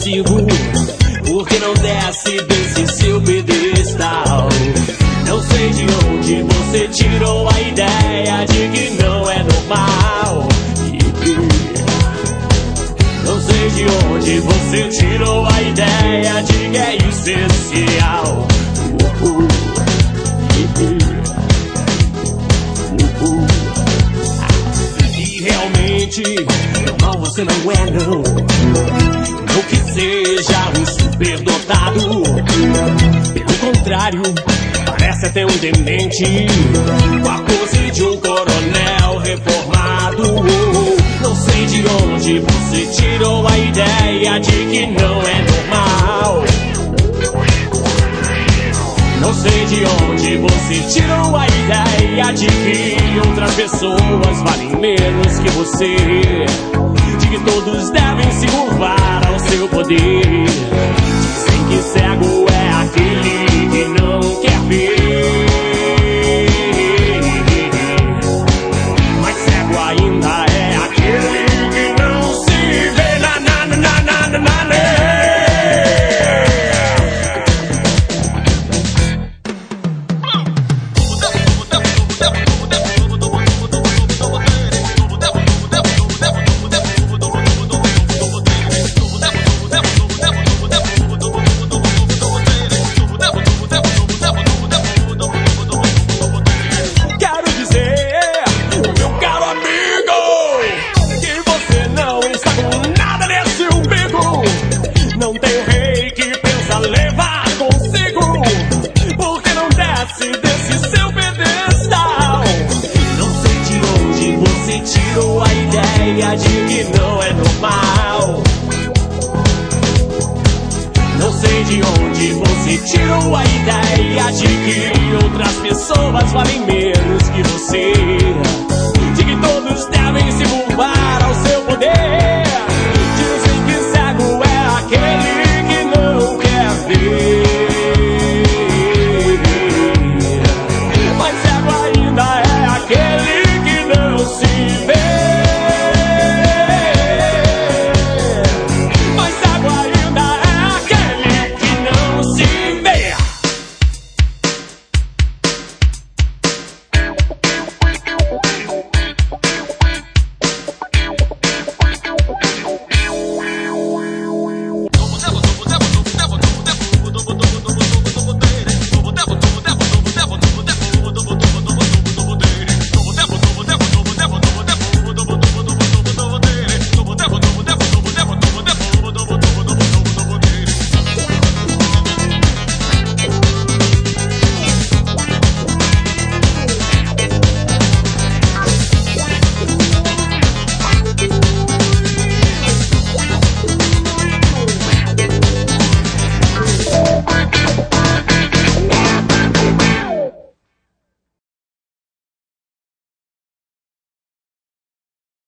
consigo, porque não desce desse seu pedestal. Não sei de onde você tirou a ideia de que não é normal. Não sei de onde você tirou a ideia de que é especial. E realmente, normal você não é, não. Não que seja um superdotado. Pelo contrário, parece até um demente, com a pose de um coronel reformado. Não sei de onde você tirou a ideia de que não é normal. Não sei de onde você tirou a ideia de que outras pessoas valem menos que você, de que todos devem se curvar ao seu poder. Dizem que cego é aquele